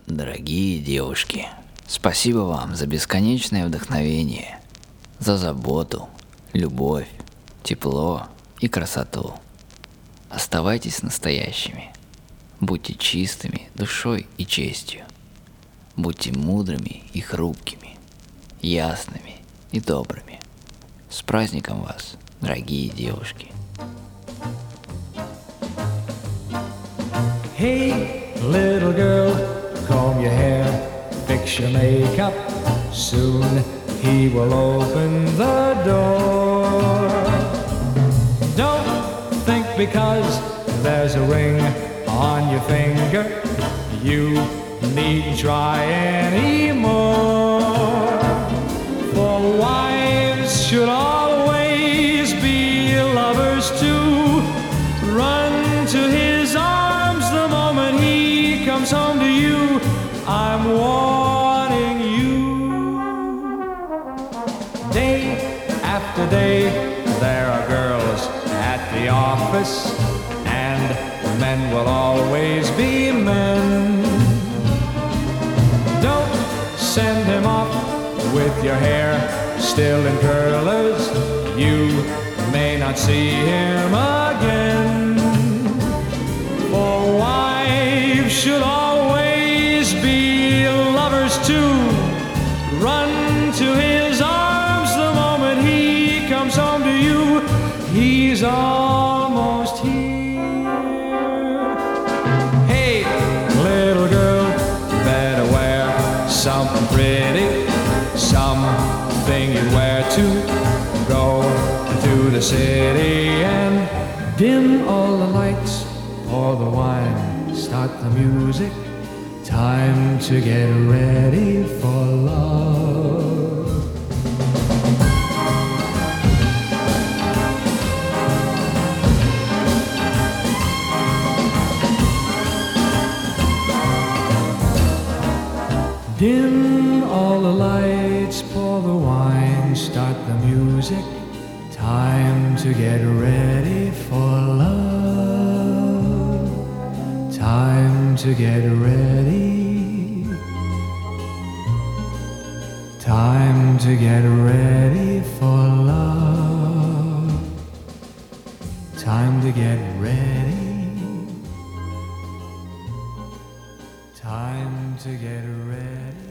Дорогие девушки, спасибо вам за бесконечное вдохновение, за заботу, любовь, тепло и красоту. Оставайтесь настоящими, будьте чистыми душой и честью, будьте мудрыми и хрупкими, ясными и добрыми. С праздником вас, дорогие девушки! Hey, little girl, comb your hair, fix your makeup. Soon he will open the door. Don't think because there's a ring on your finger, you needn't try anymore. For wives should always be lovers too. Run to his arms the moment he comes home to you. I'm warning you. Day after day, there are girls at the office, and men will always be men. Don't send him off with your hair still in curlers. You may not see him again. For wives should always be lovers too. Run to his arms the moment he comes home to you. He's almost here. Hey, little girl, better wear something pretty, something you wear to go to the city. And dim all the lights, pour the wine, start the music. Time to get ready for love. Dim all the lights, pour the wine, start the music. Time to get ready for love. Time to get ready. Time to get ready for love. Time to get ready. Time to get ready.